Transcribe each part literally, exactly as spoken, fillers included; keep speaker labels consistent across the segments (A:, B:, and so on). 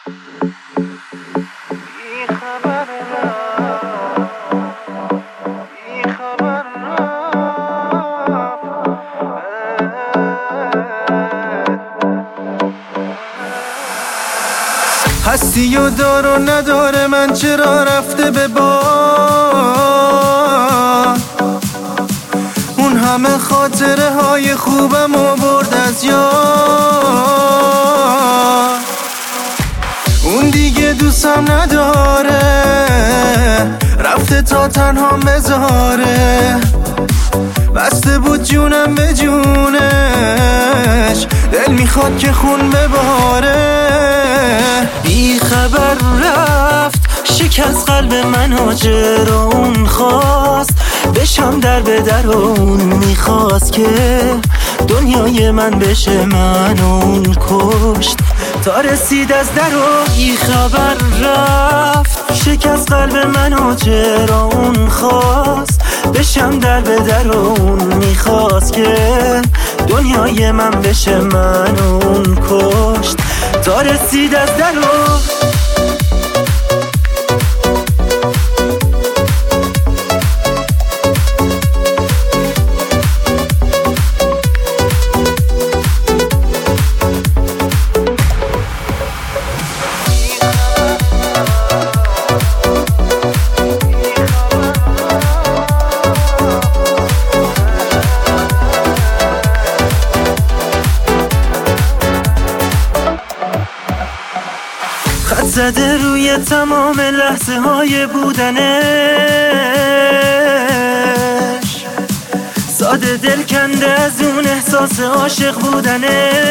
A: هستی و دار و نداره من چرا رفته به باد، اون همه خاطره های خوبم و برد از یاد. اون دیگه دوستم نداره، رفته تا تنها بذاره، بسته بود جونم به جونش، دل میخواد که خون بباره.
B: بی خبر رفت شکست قلب من، چرا اون خواست بشم در به در، اون میخواست که دنیای من بشه من، اون کشت تا رسید از در و بی خبر رفت شکست قلب من، چرا اون خواست بشم در به در، اون میخواست که دنیای من بشه من، اون کشت تا رسید از در و خط زده روی تمام لحظه های بودنش، ساده دل کنده از اون احساس عاشق بودنش،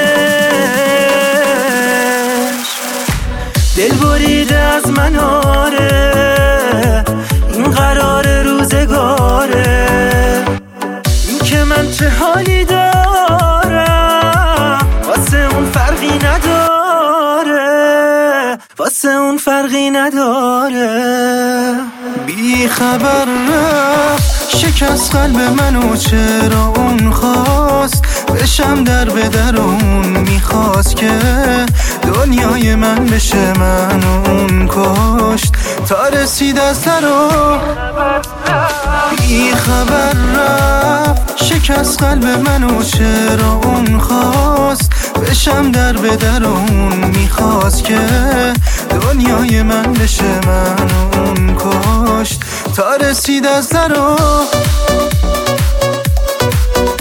B: دل بریده از من آره، این قرار روزگاره، این که من چه حالی دارم واسه اون فرقی نداره، واسه اون فرقی نداره.
A: بی خبر رفت شکست قلب منو، چرا اون خواست بشم در به در، اون میخواست که دنیای من بشه من، اون کشت تا رسید از در و بی خبر رفت شکست قلب منو، چرا اون خواست بشم در به در، اون میخواست که دنیای من بشه من، اون کشت تا رسید از در و